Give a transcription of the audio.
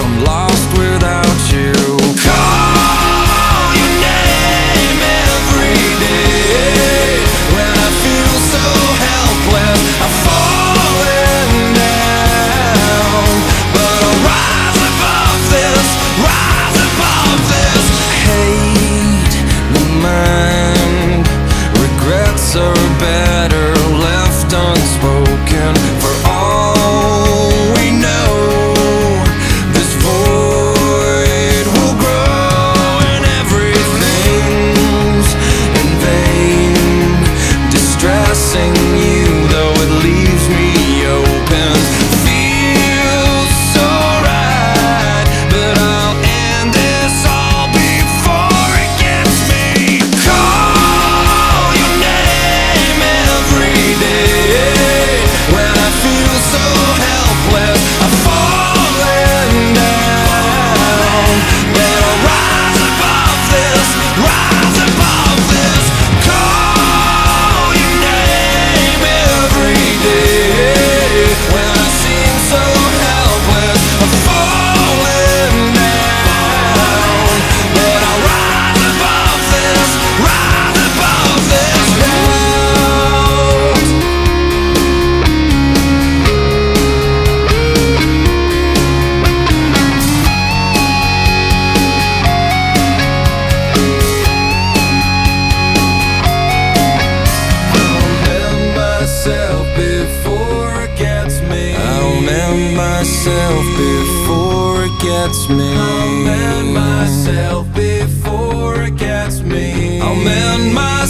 I'm lost without you. Call your name every day when I feel so helpless. I'm falling down, but I'll rise above this, rise above this. Hate the mind, regrets are better left unspoken. For all we know, this void will grow, and everything's in vain. Distressing you, though it leaves me open. Feels so right, but I'll end this all before it gets me. Call your name every day when I feel so helpless. I'm falling down, but I'll rise above this, rise above this. Call your name every day when I seem so helpless. I'm falling down, but I'll rise above this, rise above this doubt. I'll mend myself before it gets me. I'll mend myself before it gets me. I'll mend myself before it gets me. I'll mend myself.